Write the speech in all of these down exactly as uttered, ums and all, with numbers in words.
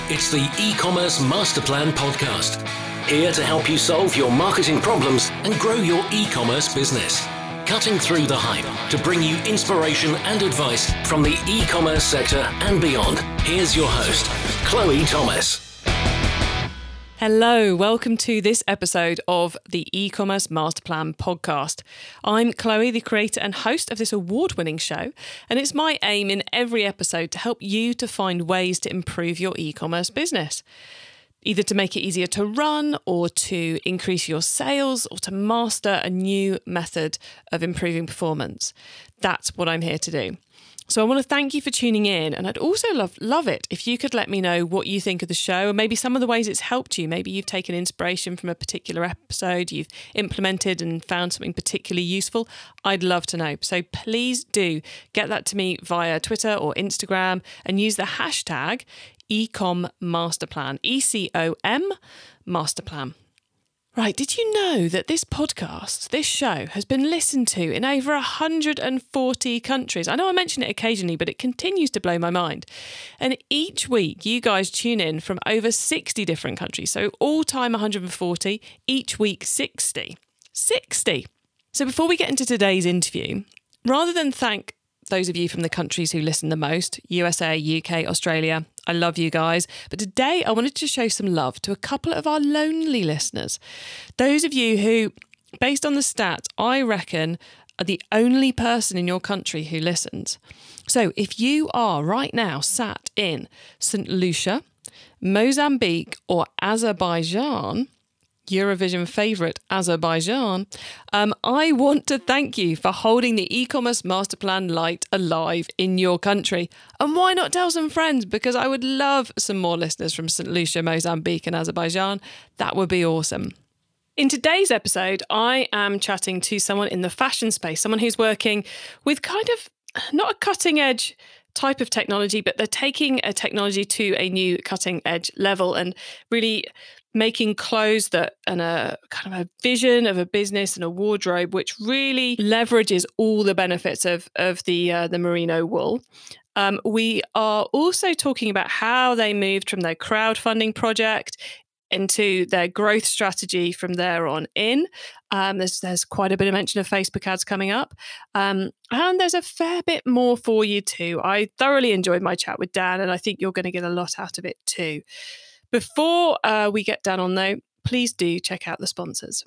It's the E-commerce Master Plan podcast. Here to help you solve your marketing problems and grow your e-commerce business. Cutting through the hype to bring you inspiration and advice from the e-commerce sector and beyond. Here's your host, Chloe Thomas. Hello, welcome to this episode of the E-commerce Master Plan podcast. I'm Chloe, the creator and host of this award-winning show, and it's my aim in every episode to help you to find ways to improve your e-commerce business. Either to make it easier to run or to increase your sales or to master a new method of improving performance. That's what I'm here to do. So I want to thank you for tuning in, and I'd also love love it if you could let me know what you think of the show and maybe some of the ways it's helped you. Maybe you've taken inspiration from a particular episode, you've implemented and found something particularly useful. I'd love to know. So please do get that to me via Twitter or Instagram and use the hashtag ECOMMasterplan, E C O M Masterplan. Right, did you know that this podcast, this show, has been listened to in over one hundred forty countries? I know I mention it occasionally, but it continues to blow my mind. And each week, you guys tune in from over sixty different countries. So all time one hundred forty, each week sixty. sixty! So before we get into today's interview, rather than thank those of you from the countries who listen the most, U S A, U K, Australia, I love you guys. But today I wanted to show some love to a couple of our lonely listeners. Those of you who, based on the stats, I reckon are the only person in your country who listens. So if you are right now sat in Saint Lucia, Mozambique or Azerbaijan, Eurovision favourite Azerbaijan, um, I want to thank you for holding the e-commerce master plan light alive in your country. And why not tell some friends? Because I would love some more listeners from Saint Lucia, Mozambique and Azerbaijan. That would be awesome. In today's episode, I am chatting to someone in the fashion space, someone who's working with kind of not a cutting edge type of technology, but they're taking a technology to a new cutting edge level and really making clothes that and a kind of a vision of a business and a wardrobe which really leverages all the benefits of of the uh, the merino wool. Um, we are also talking about how they moved from their crowdfunding project into their growth strategy from there on in. Um, there's there's quite a bit of mention of Facebook ads coming up. Um, and there's a fair bit more for you too. I thoroughly enjoyed my chat with Dan, and I think you're going to get a lot out of it too. Before uh, we get down on though, please do check out the sponsors.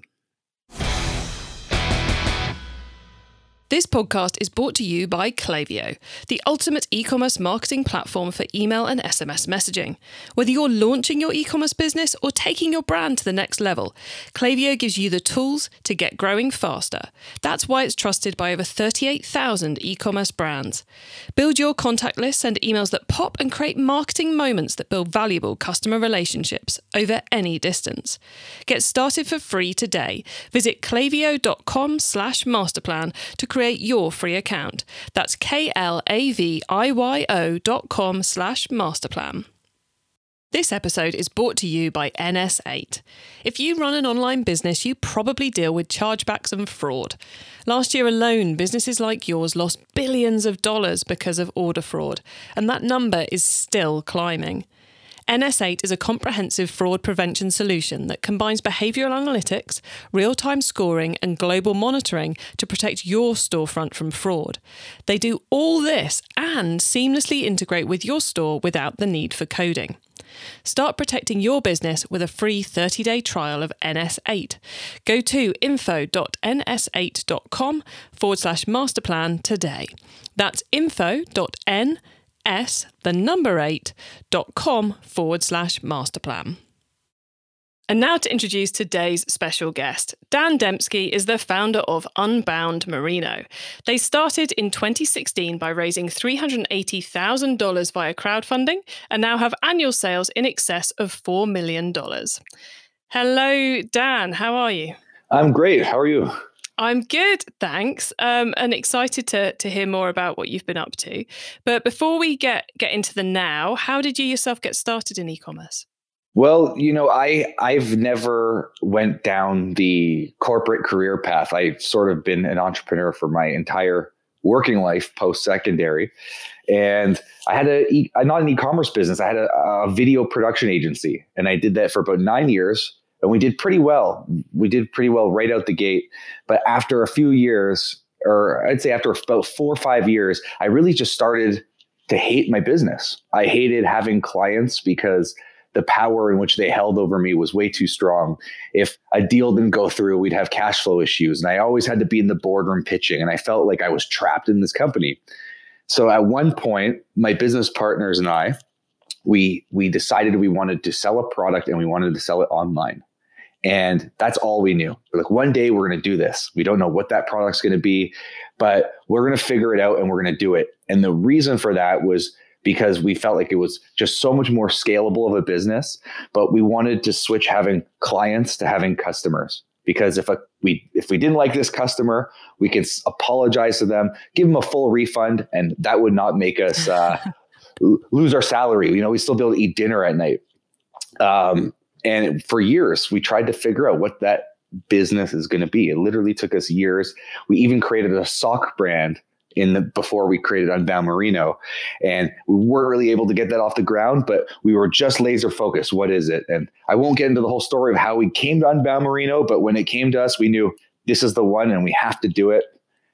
This podcast is brought to you by Klaviyo, the ultimate e-commerce marketing platform for email and S M S messaging. Whether you're launching your e-commerce business or taking your brand to the next level, Klaviyo gives you the tools to get growing faster. That's why it's trusted by over thirty-eight thousand e-commerce brands. Build your contact list, send emails that pop, and create marketing moments that build valuable customer relationships over any distance. Get started for free today. Visit klaviyo.com slash masterplan to create Create your free account. That's K-L-A-V-I-Y-O dot com slash masterplan. This episode is brought to you by N S eight. If you run an online business, you probably deal with chargebacks and fraud. Last year alone, businesses like yours lost billions of dollars because of order fraud, and that number is still climbing. N S eight is a comprehensive fraud prevention solution that combines behavioural analytics, real-time scoring and global monitoring to protect your storefront from fraud. They do all this and seamlessly integrate with your store without the need for coding. Start protecting your business with a free thirty-day trial of N S eight. Go to info.ns8.com forward slash masterplan today. That's info.n S, the number eight, dot com forward slash masterplan. And now to introduce today's special guest. Dan Dembski is the founder of Unbound Merino. They started in twenty sixteen by raising three hundred eighty thousand dollars via crowdfunding and now have annual sales in excess of four million dollars. Hello, Dan. How are you? I'm great. How are you? I'm good, thanks, um, and excited to to hear more about what you've been up to. But before we get get into the now, how did you yourself get started in e-commerce? Well, you know, I I've never went down the corporate career path. I've sort of been an entrepreneur for my entire working life post-secondary. And I had a, e- not an e-commerce business. I had a, a video production agency, and I did that for about nine years. And we did pretty well. We did pretty well right out the gate. But after a few years, or I'd say after about four or five years, I really just started to hate my business. I hated having clients because the power in which they held over me was way too strong. If a deal didn't go through, we'd have cash flow issues. And I always had to be in the boardroom pitching. And I felt like I was trapped in this company. So at one point, my business partners and I, we we decided we wanted to sell a product, and we wanted to sell it online. And that's all we knew. We're like, one day we're going to do this. We don't know what that product's going to be, but we're going to figure it out and we're going to do it. And the reason for that was because we felt like it was just so much more scalable of a business, but we wanted to switch having clients to having customers. Because if a, we if we didn't like this customer, we could apologize to them, give them a full refund, and that would not make us uh, lose our salary. You know, we still be able to eat dinner at night. Um, And for years, we tried to figure out what that business is going to be. It literally took us years. We even created a sock brand in the before we created Unbound Merino, and we weren't really able to get that off the ground, but we were just laser focused. What is it? And I won't get into the whole story of how we came to Unbound Merino, but when it came to us, we knew this is the one, and we have to do it.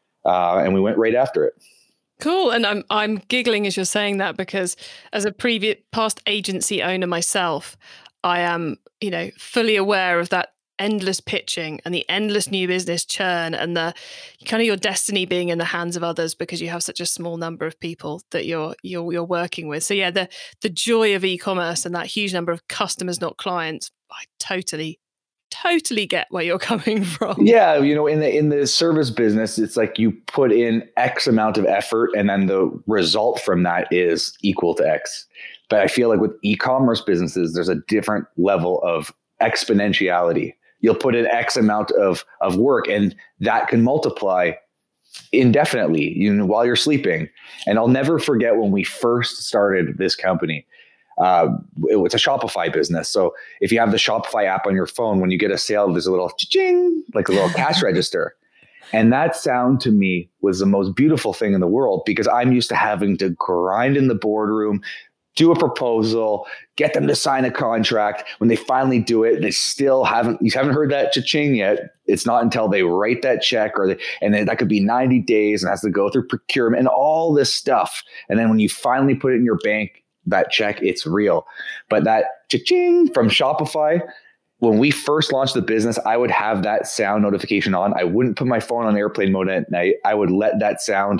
Uh, and we went right after it. Cool. And I'm I'm giggling as you're saying that, because as a previous past agency owner myself, I am, you know, fully aware of that endless pitching and the endless new business churn, and the kind of your destiny being in the hands of others because you have such a small number of people that you're you're you're working with. So yeah, the the joy of e-commerce and that huge number of customers, not clients, I totally totally get where you're coming from. Yeah, you know, in the in the service business, it's like you put in X amount of effort, and then the result from that is equal to X. But I feel like with e-commerce businesses, there's a different level of exponentiality. You'll put in X amount of, of work, and that can multiply indefinitely, you know, while you're sleeping. And I'll never forget when we first started this company. Uh, it was a Shopify business. So if you have the Shopify app on your phone, when you get a sale, there's a little ching, like a little cash register. And that sound to me was the most beautiful thing in the world, because I'm used to having to grind in the boardroom, do a proposal, get them to sign a contract. When they finally do it, they still haven't, you haven't heard that cha-ching yet. It's not until they write that check, or they, and then that could be ninety days and has to go through procurement and all this stuff. And then when you finally put it in your bank, that check, it's real. But that cha-ching from Shopify, when we first launched the business, I would have that sound notification on. I wouldn't put my phone on airplane mode at night. I would let that sound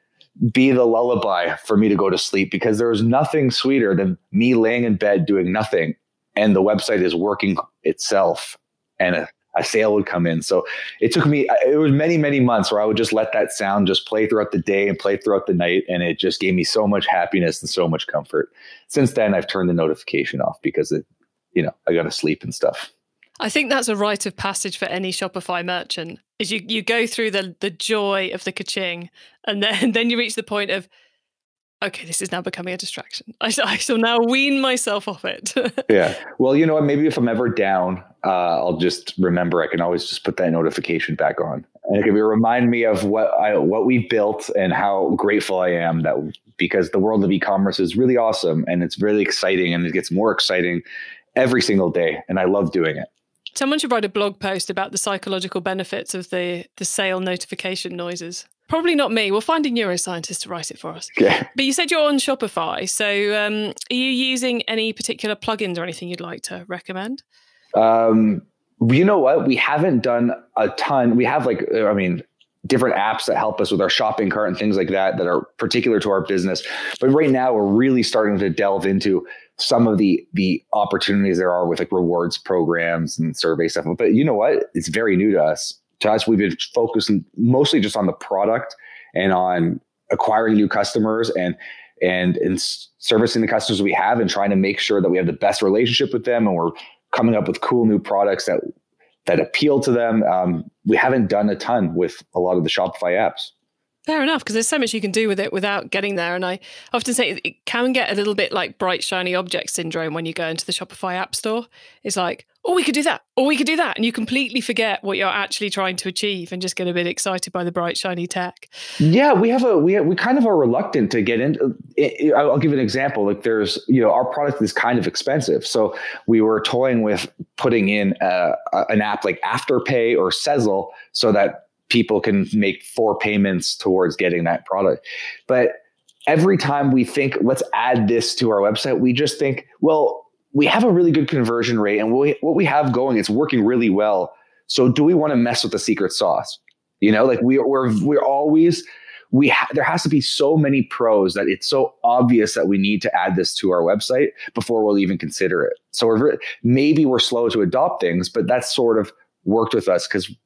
be the lullaby for me to go to sleep, because there was nothing sweeter than me laying in bed doing nothing, and the website is working itself, and a, a sale would come in. So it took me, it was many, many months where I would just let that sound just play throughout the day and play throughout the night. And it just gave me so much happiness and so much comfort. Since then, I've turned the notification off because it, you know, I got to sleep and stuff. I think that's a rite of passage for any Shopify merchant, is you you go through the the joy of the ka-ching, and then then you reach the point of, okay, this is now becoming a distraction. I, I shall now wean myself off it. Yeah. Well, you know what? Maybe if I'm ever down, uh, I'll just remember I can always just put that notification back on. And it can remind me of what I what we've built and how grateful I am, that because the world of e-commerce is really awesome, and it's really exciting, and it gets more exciting every single day. And I love doing it. Someone should write a blog post about the psychological benefits of the, the sale notification noises. Probably not me. We'll find a neuroscientist to write it for us. Okay. But you said you're on Shopify. So um, are you using any particular plugins or anything you'd like to recommend? Um, you know what? We haven't done a ton. We have like, I mean, different apps that help us with our shopping cart and things like that, that are particular to our business. But right now we're really starting to delve into some of the the opportunities there are with like rewards programs and survey stuff. But you know what? It's very new to us. To us, we've been focusing mostly just on the product and on acquiring new customers and and and servicing the customers we have, and trying to make sure that we have the best relationship with them, and we're coming up with cool new products that that appeal to them. Um, we haven't done a ton with a lot of the Shopify apps. Fair enough, because there's so much you can do with it without getting there. And I often say it can get a little bit like bright, shiny object syndrome when you go into the Shopify app store. It's like, oh, we could do that, or we could do that. And you completely forget what you're actually trying to achieve and just get a bit excited by the bright, shiny tech. Yeah, we have a, we have, we kind of are reluctant to get into, I'll give an example. Like there's, you know, our product is kind of expensive. So we were toying with putting in a, an app like Afterpay or Sezzle so that people can make four payments towards getting that product. But every time we think, let's add this to our website, we just think, well, we have a really good conversion rate and we, what we have going, it's working really well. So do we want to mess with the secret sauce? You know, like we, we're, we're always, we ha- there has to be so many pros that it's so obvious that we need to add this to our website before we'll even consider it. So we're, maybe we're slow to adopt things, but that's sort of worked with us because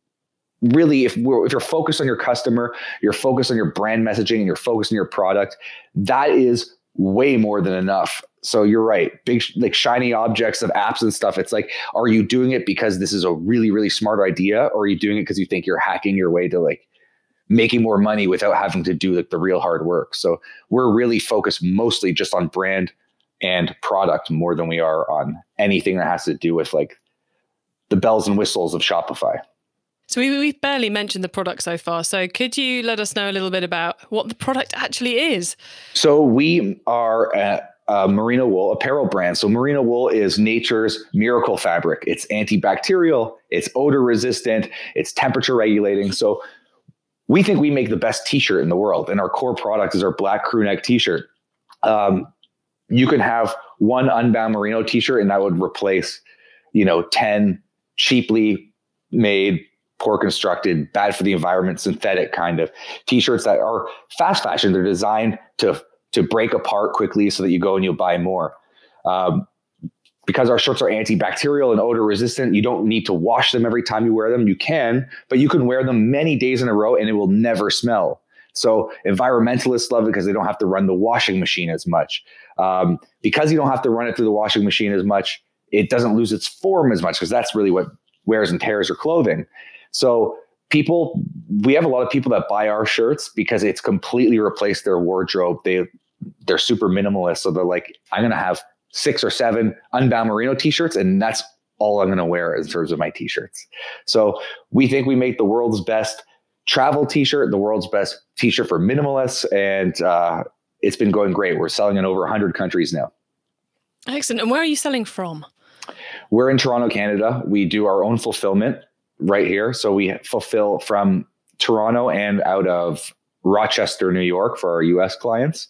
really, if we're, if you're focused on your customer, you're focused on your brand messaging, and you're focused on your product, that is way more than enough. So you're right. Big, like shiny objects of apps and stuff. It's like, are you doing it because this is a really, really smart idea? Or are you doing it because you think you're hacking your way to like making more money without having to do like the real hard work? So we're really focused mostly just on brand and product more than we are on anything that has to do with like the bells and whistles of Shopify. So we, we've barely mentioned the product so far. So could you let us know a little bit about what the product actually is? So we are a, a merino wool apparel brand. So merino wool is nature's miracle fabric. It's antibacterial, it's odor resistant, it's temperature regulating. So we think we make the best t-shirt in the world. And our core product is our black crew neck t-shirt. Um, you can have one Unbound merino t-shirt and that would replace, you know, ten cheaply made, poor constructed, bad for the environment, synthetic kind of t-shirts that are fast fashion. They're designed to to break apart quickly so that you go and you'll buy more. Um, because our shirts are antibacterial and odor resistant, you don't need to wash them every time you wear them. You can, but you can wear them many days in a row and it will never smell. So environmentalists love it because they don't have to run the washing machine as much. Um, because you don't have to run it through the washing machine as much, it doesn't lose its form as much because that's really what wears and tears your clothing. So people, we have a lot of people that buy our shirts because it's completely replaced their wardrobe. They, they're super minimalist. So they're like, I'm going to have six or seven Unbound merino t-shirts and that's all I'm going to wear in terms of my t-shirts. So we think we make the world's best travel t-shirt, the world's best t-shirt for minimalists. And uh, it's been going great. We're selling in over one hundred countries now. Excellent. And where are you selling from? We're in Toronto, Canada. We do our own fulfillment right here. So we fulfill from Toronto and out of Rochester, New York for our U S clients.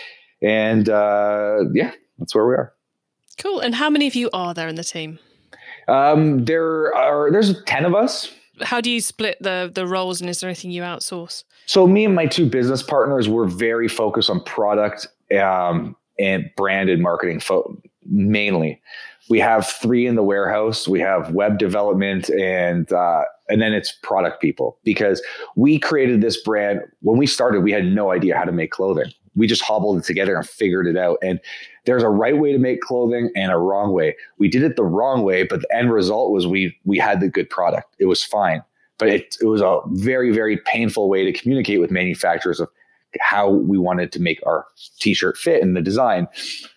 And uh, yeah, that's where we are. Cool. And how many of you are there in the team? Um, there are, there's ten of us. How do you split the the roles and is there anything you outsource? So me and my two business partners, we're very focused on product um, and brand and marketing fo- mainly. We have three in the warehouse. We have web development and uh, and then it's product people because we created this brand. When we started, we had no idea how to make clothing. We just hobbled it together and figured it out. And there's a right way to make clothing and a wrong way. We did it the wrong way, but the end result was we we had the good product. It was fine. But it, it was a very, very painful way to communicate with manufacturers of how we wanted to make our t-shirt fit in the design.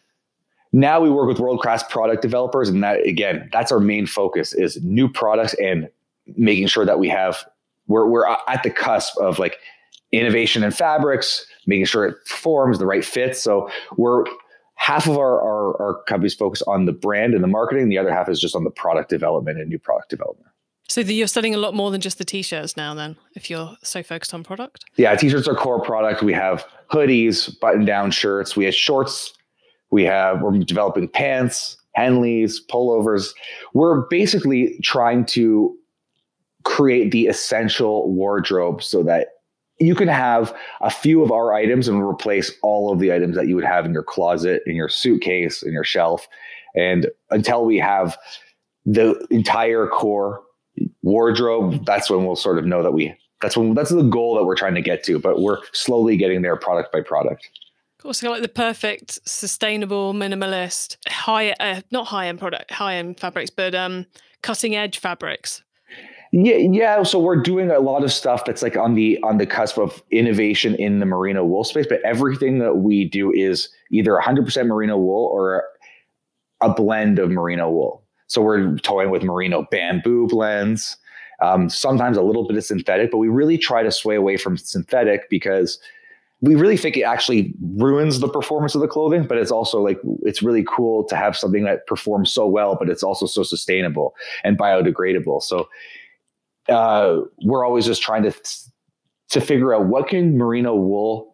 Now we work with world-class product developers. And that, again, that's our main focus is new products and making sure that we have, we're, we're at the cusp of like innovation in fabrics, making sure it forms the right fit. So we're half of our, our, our company's focused on the brand and the marketing. The other half is just on the product development and new product development. So you're selling a lot more than just the t-shirts now then, if you're so focused on product? Yeah, t-shirts are core product. We have hoodies, button-down shirts. We have shorts. We have, we're developing pants, Henleys, pullovers. We're basically trying to create the essential wardrobe so that you can have a few of our items and replace all of the items that you would have in your closet, in your suitcase, in your shelf. And until we have the entire core wardrobe, that's when we'll sort of know that we, that's when, that's the goal that we're trying to get to, but we're slowly getting there product by product. Cool. So like the perfect, sustainable, minimalist, high, uh, not high-end product, high-end fabrics, but um, cutting-edge fabrics. Yeah, yeah. So we're doing a lot of stuff that's like on the on the cusp of innovation in the merino wool space, but everything that we do is either one hundred percent merino wool or a blend of merino wool. So we're toying with merino bamboo blends, um, sometimes a little bit of synthetic, but we really try to sway away from synthetic because we really think it actually ruins the performance of the clothing, but it's also like, it's really cool to have something that performs so well, but it's also so sustainable and biodegradable. So uh, we're always just trying to, to figure out what can merino wool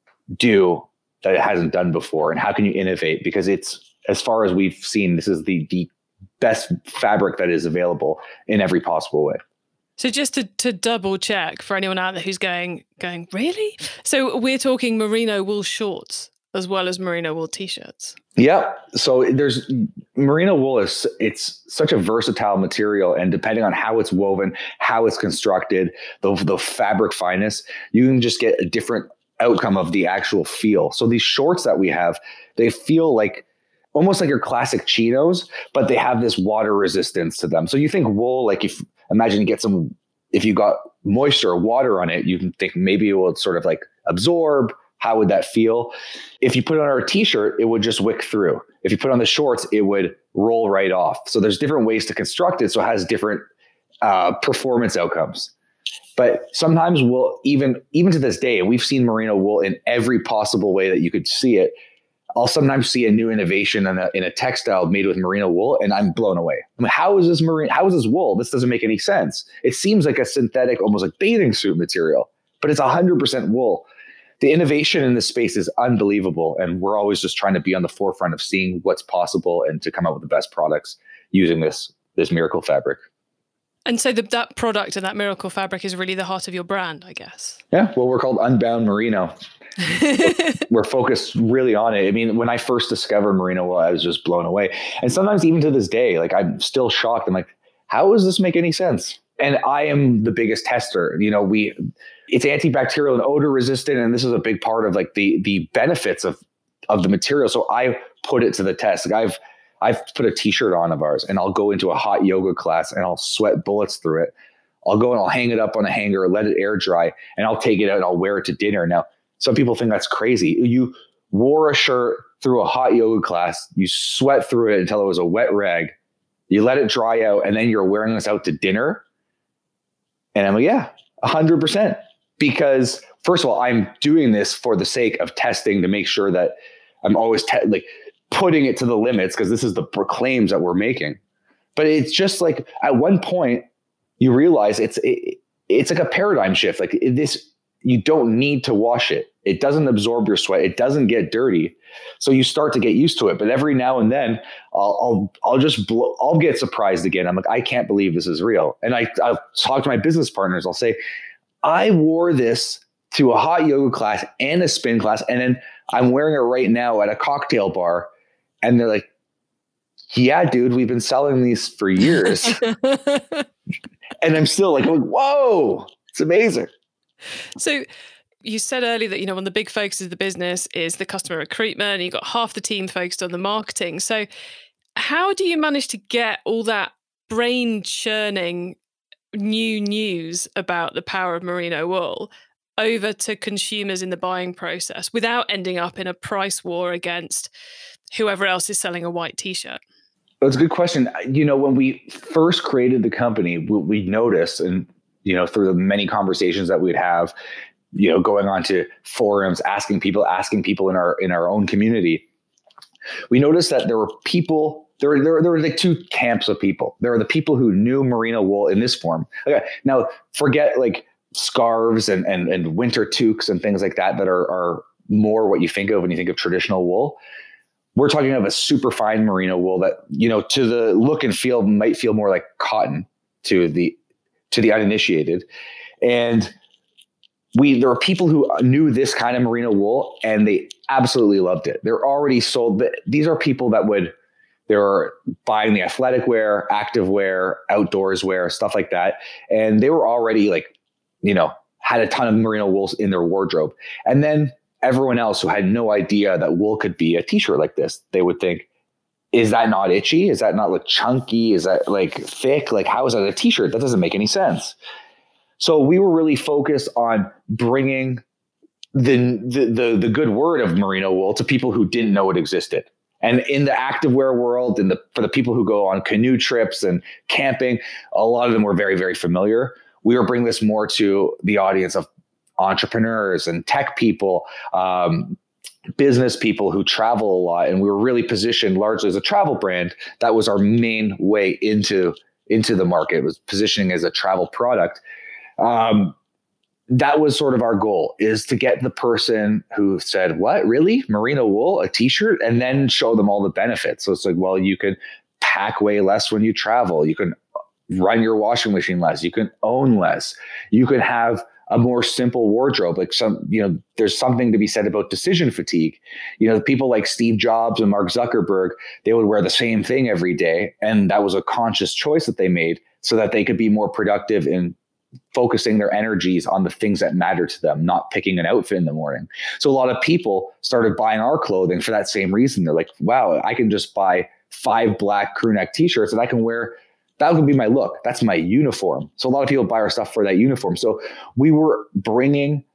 do that it hasn't done before, and how can you innovate? Because it's, as far as we've seen, this is the, the best fabric that is available in every possible way. So just to, to double check for anyone out there who's going, going, really? So we're talking merino wool shorts as well as merino wool t-shirts. Yeah. So there's merino wool is, it's such a versatile material, and depending on how it's woven, how it's constructed, the, the fabric fineness, you can just get a different outcome of the actual feel. So these shorts that we have, they feel like almost like your classic chinos, but they have this water resistance to them. So you think wool, like if imagine you get some, if you got moisture or water on it, you can think maybe it will sort of like absorb. How would that feel? If you put it on our t-shirt, it would just wick through. If you put it on the shorts, it would roll right off. So there's different ways to construct it. So it has different uh, performance outcomes. But sometimes we'll even, even to this day, and we've seen merino wool in every possible way that you could see it. I'll sometimes see a new innovation in a, in a textile made with merino wool, and I'm blown away. I mean, how is this marine? How is this wool? This doesn't make any sense. It seems like a synthetic, almost like bathing suit material, but it's one hundred percent wool. The innovation in this space is unbelievable, and we're always just trying to be on the forefront of seeing what's possible and to come up with the best products using this this miracle fabric. And so the, that product and that miracle fabric is really the heart of your brand, I guess. Yeah, well, we're called Unbound Merino. We're focused really on it. I mean, when I first discovered merino wool, I was just blown away. And sometimes even to this day, like I'm still shocked. I'm like, how does this make any sense? And I am the biggest tester. You know, we, it's antibacterial and odor resistant. And this is a big part of like the, the benefits of, of the material. So I put it to the test. Like I've, I've put a t-shirt on of ours, and I'll go into a hot yoga class and I'll sweat bullets through it. I'll go and I'll hang it up on a hanger, let it air dry, and I'll take it out and I'll wear it to dinner. Now, some people think that's crazy. You wore a shirt through a hot yoga class, you sweat through it until it was a wet rag, you let it dry out, and then you're wearing this out to dinner. And I'm like, yeah, one hundred percent. Because first of all, I'm doing this for the sake of testing to make sure that I'm always te- like putting it to the limits, because this is the claims that we're making. But it's just like at one point you realize it's it, it's like a paradigm shift. Like this, you don't need to wash it. It doesn't absorb your sweat. It doesn't get dirty. So you start to get used to it. But every now and then I'll, I'll, I'll just, blow, I'll get surprised again. I'm like, I can't believe this is real. And I, I'll talk to my business partners. I'll say, I wore this to a hot yoga class and a spin class. And then I'm wearing it right now at a cocktail bar. And they're like, yeah, dude, we've been selling these for years. And I'm still like, whoa, it's amazing. So you said earlier that, you know, one of the big focuses of the business is the customer recruitment, and you've got half the team focused on the marketing. So how do you manage to get all that brain churning new news about the power of merino wool over to consumers in the buying process without ending up in a price war against whoever else is selling a white t-shirt? That's a good question. You know, when we first created the company, we, we noticed, and you know, through the many conversations that we'd have, you know, going on to forums, asking people, asking people in our in our own community, we noticed that there were people, there were, there were, there were like two camps of people. There are the people who knew merino wool in this form. Okay, now forget like scarves and, and, and winter toques and things like that, that are, are more what you think of when you think of traditional wool. We're talking of a super fine merino wool that, you know, to the look and feel might feel more like cotton to the to the uninitiated. And we there are people who knew this kind of merino wool and they absolutely loved it. They're already sold. These are people that would they're buying the athletic wear, active wear, outdoors wear, stuff like that. And they were already like, you know, had a ton of merino wools in their wardrobe. And then everyone else who had no idea that wool could be a t-shirt like this, they would think, is that not itchy? Is that not like chunky? Is that like thick? Like, how is that a t-shirt? That doesn't make any sense. So we were really focused on bringing the, the, the, the good word of merino wool to people who didn't know it existed. And in the activewear world, and the, for the people who go on canoe trips and camping, a lot of them were very, very familiar. We were bringing this more to the audience of entrepreneurs and tech people, um, business people who travel a lot. And we were really positioned largely as a travel brand. That was our main way into, into the market. It was positioning as a travel product. Um, that was sort of our goal, is to get the person who said, what, really? Merino wool, a t-shirt? And then show them all the benefits. So it's like, well, you can pack way less when you travel. You can run your washing machine less. You can own less. You can have a more simple wardrobe. Like some, you know, there's something to be said about decision fatigue. You know, people like Steve Jobs and Mark Zuckerberg, they would wear the same thing every day. And that was a conscious choice that they made so that they could be more productive in focusing their energies on the things that matter to them, not picking an outfit in the morning. So a lot of people started buying our clothing for that same reason. They're like, wow, I can just buy five black crew neck t-shirts and I can wear, that would be my look. That's my uniform. So a lot of people buy our stuff for that uniform. So we were bringing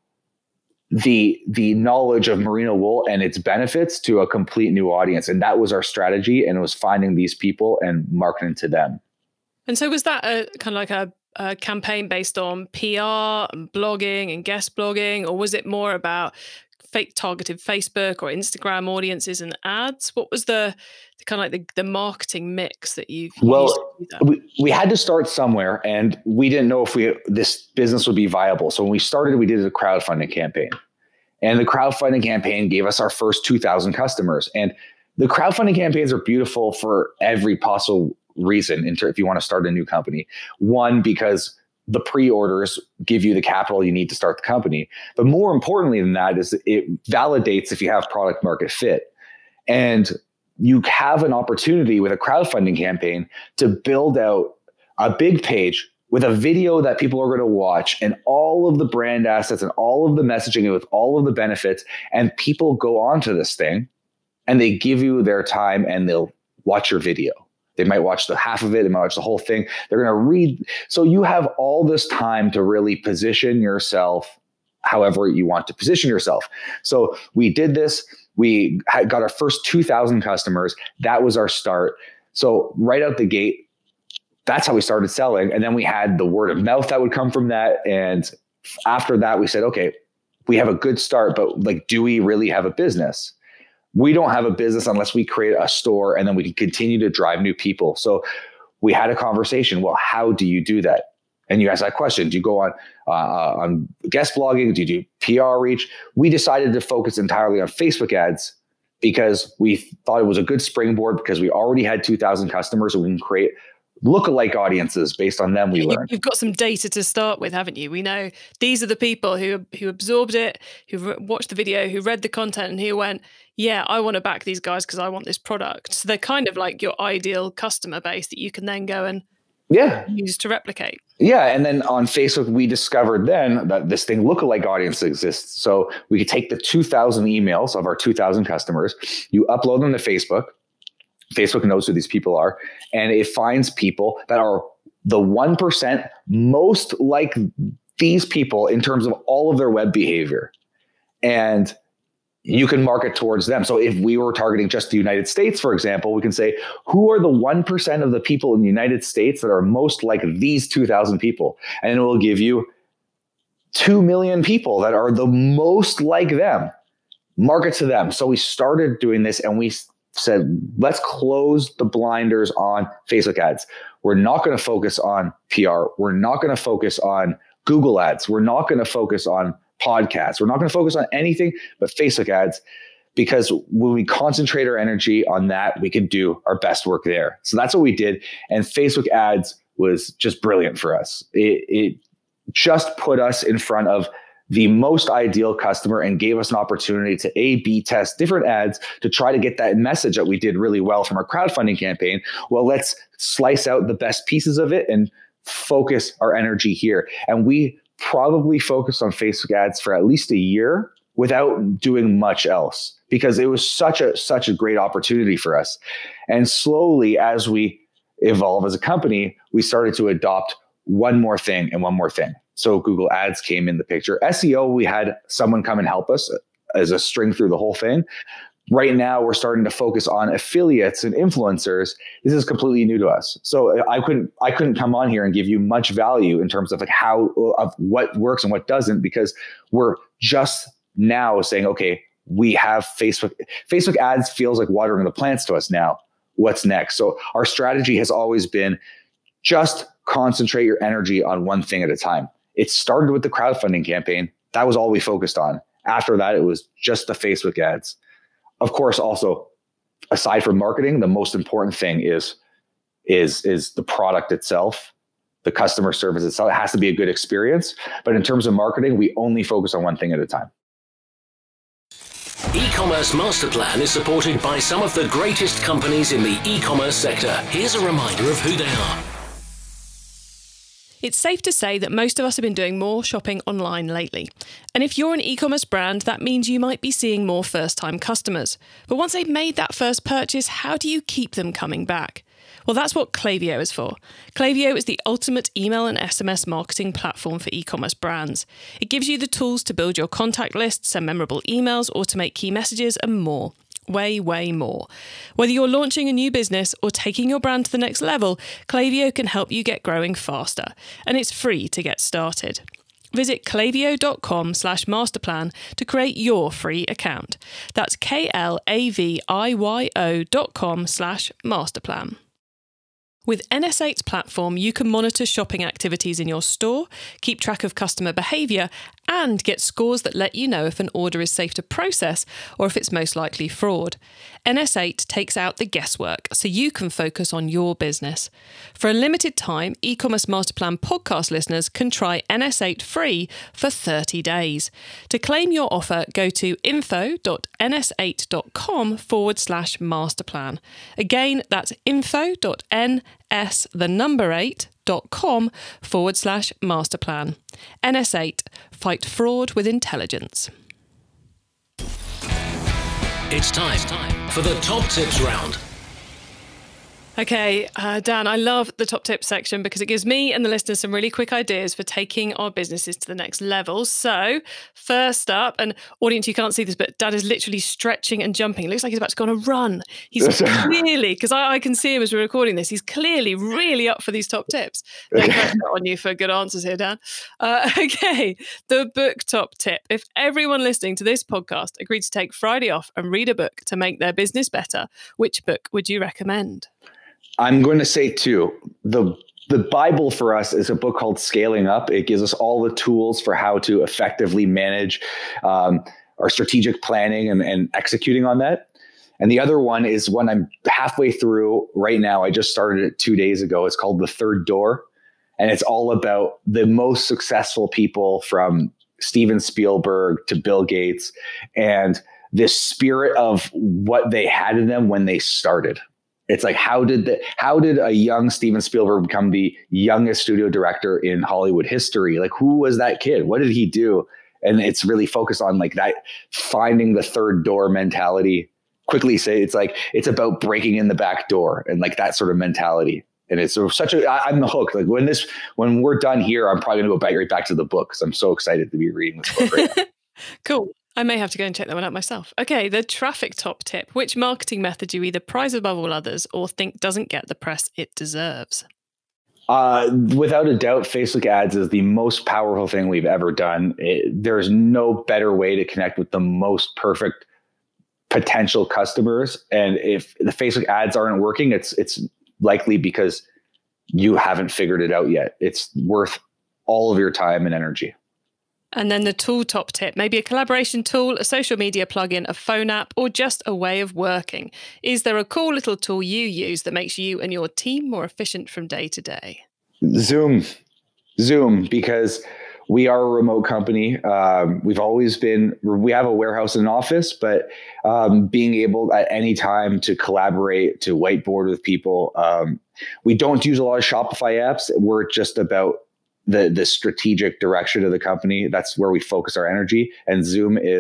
the, the knowledge of merino wool and its benefits to a complete new audience. And that was our strategy. And it was finding these people and marketing to them. And so was that a kind of like a, a campaign based on P R and blogging and guest blogging, or was it more about fake targeted Facebook or Instagram audiences and ads? What was the, the kind of like the, the marketing mix that you've well, used to do that? we, we had to start somewhere, and we didn't know if we this business would be viable. So when we started, we did a crowdfunding campaign, and the crowdfunding campaign gave us our first two thousand customers. And the crowdfunding campaigns are beautiful for every possible reason if you want to start a new company. One, because the pre-orders give you the capital you need to start the company. But more importantly than that is it validates if you have product market fit. And you have an opportunity with a crowdfunding campaign to build out a big page with a video that people are going to watch and all of the brand assets and all of the messaging and with all of the benefits. And people go onto this thing and they give you their time and they'll watch your video. They might watch the half of it. They might watch the whole thing. They're going to read. So you have all this time to really position yourself however you want to position yourself. So we did this. We had got our first two thousand customers. That was our start. So right out the gate, that's how we started selling. And then we had the word of mouth that would come from that. And after that, we said, okay, we have a good start, but like, do we really have a business? We don't have a business unless we create a store and then we can continue to drive new people. So we had a conversation. Well, how do you do that? And you ask that question. Do you go on uh, on guest blogging? Do you do P R reach? We decided to focus entirely on Facebook ads because we thought it was a good springboard because we already had two thousand customers and we can create lookalike audiences based on them. We learned. You've got some data to start with, haven't you? We know these are the people who who absorbed it, who watched the video, who read the content and who went, yeah, I want to back these guys because I want this product. So they're kind of like your ideal customer base that you can then go and yeah. use to replicate. Yeah. And then on Facebook, we discovered then that this thing lookalike audience exists. So we could take the two thousand emails of our two thousand customers, you upload them to Facebook. Facebook knows who these people are, and it finds people that are the one percent most like these people in terms of all of their web behavior. And you can market towards them. So if we were targeting just the United States, for example, we can say, who are the one percent of the people in the United States that are most like these two thousand people? And it will give you two million people that are the most like them. Market to them. So we started doing this and we said, let's close the blinders on Facebook ads. We're not going to focus on P R. We're not going to focus on Google ads. We're not going to focus on podcasts. We're not going to focus on anything but Facebook ads, because when we concentrate our energy on that, we can do our best work there. So that's what we did. And Facebook ads was just brilliant for us. It, it just put us in front of the most ideal customer and gave us an opportunity to A B test different ads to try to get that message that we did really well from our crowdfunding campaign. Well, let's slice out the best pieces of it and focus our energy here. And we probably focused on Facebook ads for at least a year without doing much else. because it was such a such a great opportunity for us. And slowly, as we evolve as a company, we started to adopt one more thing and one more thing. So Google Ads came in the picture. S E O, we had someone come and help us as a string through the whole thing. Right now, we're starting to focus on affiliates and influencers. This is completely new to us. So I couldn't I couldn't come on here and give you much value in terms of like how of what works and what doesn't, because we're just now saying, okay, we have Facebook. Facebook ads feels like watering the plants to us now. What's next? So our strategy has always been just concentrate your energy on one thing at a time. It started with the crowdfunding campaign. That was all we focused on. After that, it was just the Facebook ads. Of course, also, aside from marketing, the most important thing is, is, is the product itself, the customer service itself. It has to be a good experience. But in terms of marketing, we only focus on one thing at a time. E-commerce Master Plan is supported by some of the greatest companies in the e-commerce sector. Here's a reminder of who they are. It's safe to say that most of us have been doing more shopping online lately. And if you're an e-commerce brand, that means you might be seeing more first-time customers. But once they've made that first purchase, how do you keep them coming back? Well, that's what Klaviyo is for. Klaviyo is the ultimate email and S M S marketing platform for e-commerce brands. It gives you the tools to build your contact list, send memorable emails, automate key messages, and more. Way, way more. Whether you're launching a new business or taking your brand to the next level, Klaviyo can help you get growing faster. And it's free to get started. Visit klaviyo.com slash masterplan to create your free account. That's K-L-A-V-I-Y-O dot com slash masterplan. With N S eight's platform, you can monitor shopping activities in your store, keep track of customer behaviour, and get scores that let you know if an order is safe to process or if it's most likely fraud. N S eight takes out the guesswork so you can focus on your business. For a limited time, E-commerce Masterplan podcast listeners can try N S eight free for thirty days. To claim your offer, go to info.ns8.com forward slash masterplan. Again, that's info.ns, the number eight, dot com forward slash masterplan. N S eight, fight fraud with intelligence. It's time for the top tips round. Okay, uh, Dan, I love the top tips section because it gives me and the listeners some really quick ideas for taking our businesses to the next level. So first up, and audience, you can't see this, but Dad is literally stretching and jumping. It looks like he's about to go on a run. He's clearly, because I, I can see him as we're recording this, he's clearly really up for these top tips. No pressure on you for good answers here, Dan. Uh, okay, the book top tip. If everyone listening to this podcast agreed to take Friday off and read a book to make their business better, which book would you recommend? I'm going to say two. The the Bible for us is a book called Scaling Up. It gives us all the tools for how to effectively manage um, our strategic planning and, and executing on that. And the other one is one I'm halfway through right now. I just started it two days ago. It's called The Third Door. And it's all about the most successful people from Steven Spielberg to Bill Gates and this spirit of what they had in them when they started. It's like, how did the, how did a young Steven Spielberg become the youngest studio director in Hollywood history? Like, who was that kid? What did he do? And it's really focused on like that, finding the third door mentality. Quickly say it's like, it's about breaking in the back door and like that sort of mentality. And it's such a, I, I'm the hook. Like when this, when we're done here, I'm probably gonna go back right back to the book because I'm so excited to be reading this book right now. Cool. I may have to go and check that one out myself. Okay, the traffic top tip. Which marketing method do you either prize above all others or think doesn't get the press it deserves? Uh, without a doubt, Facebook ads is the most powerful thing we've ever done. It, there's no better way to connect with the most perfect potential customers. And if the Facebook ads aren't working, it's it's likely because you haven't figured it out yet. It's worth all of your time and energy. And then the tool top tip, maybe a collaboration tool, a social media plugin, a phone app, or just a way of working. Is there a cool little tool you use that makes you and your team more efficient from day to day? Zoom, Zoom, because we are a remote company. Um, we've always been, we have a warehouse and an office, but um, being able at any time to collaborate, to whiteboard with people. Um, we don't use a lot of Shopify apps. We're just about the the strategic direction of the company. That's where we focus our energy. And Zoom is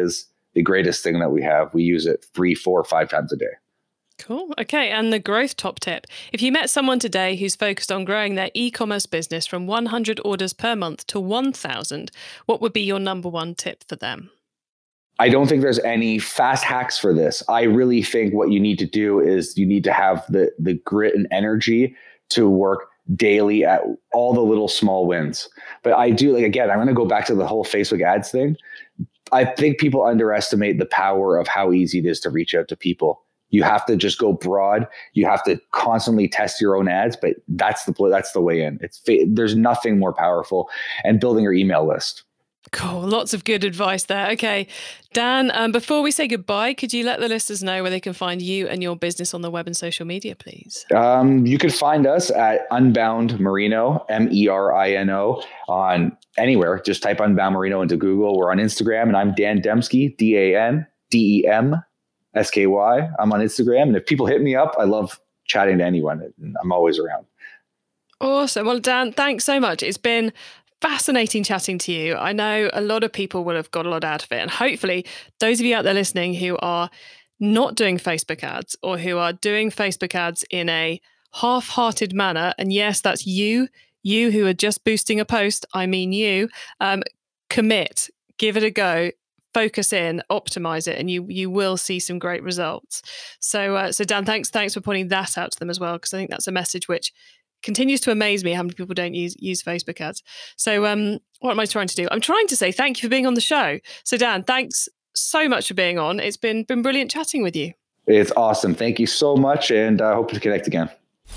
the greatest thing that we have. We use it three, four, five times a day. Cool. Okay. And the growth top tip. If you met someone today who's focused on growing their e-commerce business from one hundred orders per month to one thousand, what would be your number one tip for them? I don't think there's any fast hacks for this. I really think what you need to do is you need to have the the grit and energy to work daily at all the little small wins. But I do, like, again, I'm going to go back to the whole Facebook ads thing. I think people underestimate the power of how easy it is to reach out to people. You have to just go broad. You have to constantly test your own ads, but that's the that's the way in. It's there's nothing more powerful, and building your email list. Cool. Lots of good advice there. Okay, Dan, um, before we say goodbye, could you let the listeners know where they can find you and your business on the web and social media, please? Um, you can find us at Unbound Merino, M E R I N O, on anywhere. Just type Unbound Merino into Google. We're on Instagram, and I'm Dan Demsky, D A N D E M S K Y. I'm on Instagram. And if people hit me up, I love chatting to anyone. I'm always around. Awesome. Well, Dan, thanks so much. It's been fascinating chatting to you. I know a lot of people will have got a lot out of it. And hopefully those of you out there listening who are not doing Facebook ads, or who are doing Facebook ads in a half-hearted manner, and yes, that's you, you who are just boosting a post, I mean you, um, commit, give it a go, focus in, optimize it, and you you will see some great results. So, uh, so Dan, thanks thanks for pointing that out to them as well, because I think that's a message which continues to amaze me, how many people don't use use Facebook ads. So um, what am I trying to do? I'm trying to say thank you for being on the show. So Dan, thanks so much for being on. It's been been brilliant chatting with you. It's awesome. Thank you so much, and I hope to connect again.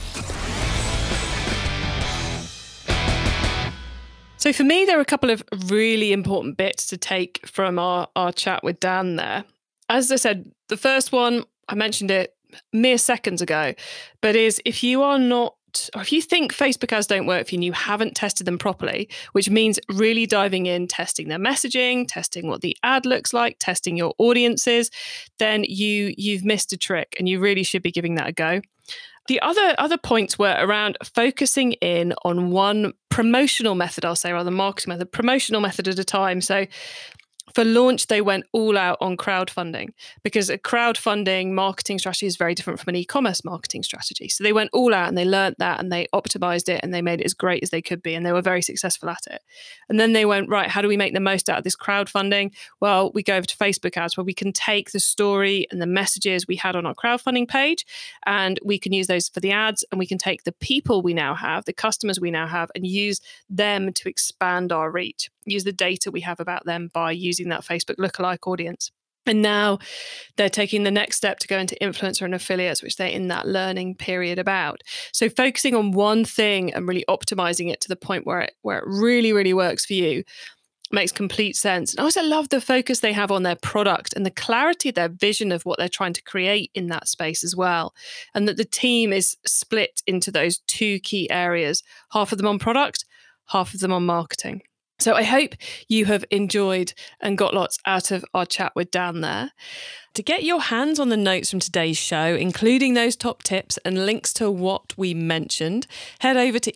So for me, there are a couple of really important bits to take from our, our chat with Dan there. As I said, the first one, I mentioned it mere seconds ago, but is if you are not, or if you think Facebook ads don't work for you and you haven't tested them properly, which means really diving in, testing their messaging, testing what the ad looks like, testing your audiences, then you, you've missed a trick, and you really should be giving that a go. The other other points were around focusing in on one promotional method, I'll say, rather marketing method, promotional method at a time. So for launch, they went all out on crowdfunding, because a crowdfunding marketing strategy is very different from an e-commerce marketing strategy. So they went all out and they learned that, and they optimized it, and they made it as great as they could be, and they were very successful at it. And then they went, right, how do we make the most out of this crowdfunding? Well, we go over to Facebook ads, where we can take the story and the messages we had on our crowdfunding page, and we can use those for the ads, and we can take the people we now have, the customers we now have, and use them to expand our reach, use the data we have about them by using that Facebook lookalike audience. And now they're taking the next step to go into influencer and affiliates, which they're in that learning period about. So focusing on one thing and really optimizing it to the point where it, where it really, really works for you makes complete sense. And I also love the focus they have on their product and the clarity of their vision of what they're trying to create in that space as well. And that the team is split into those two key areas, half of them on product, half of them on marketing. So I hope you have enjoyed and got lots out of our chat with Dan there. To get your hands on the notes from today's show, including those top tips and links to what we mentioned, head over to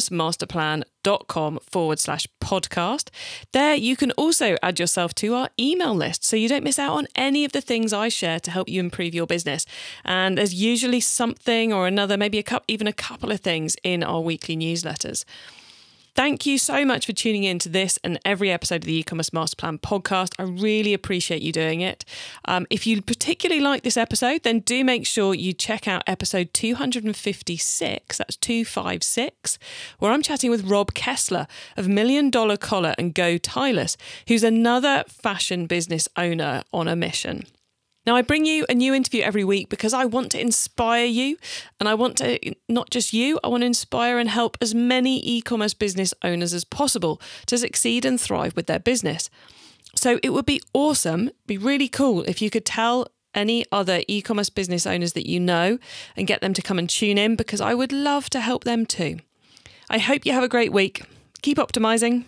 ecommercemasterplan.com forward slash podcast. There you can also add yourself to our email list so you don't miss out on any of the things I share to help you improve your business. And there's usually something or another, maybe a couple, even a couple of things in our weekly newsletters. Thank you so much for tuning in to this and every episode of the E-commerce Master Plan podcast. I really appreciate you doing it. Um, if you particularly like this episode, then do make sure you check out episode two hundred fifty-six, that's two fifty-six, where I'm chatting with Rob Kessler of Million Dollar Collar and Go Tylus, who's another fashion business owner on a mission. Now, I bring you a new interview every week because I want to inspire you, and I want to, not just you, I want to inspire and help as many e-commerce business owners as possible to succeed and thrive with their business. So it would be awesome, be really cool if you could tell any other e-commerce business owners that you know and get them to come and tune in, because I would love to help them too. I hope you have a great week. Keep optimizing.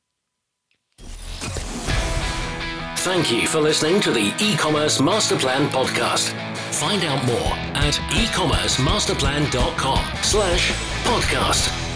Thank you for listening to the E-commerce Master Plan podcast. Find out more at ecommercemasterplan.com slash podcast.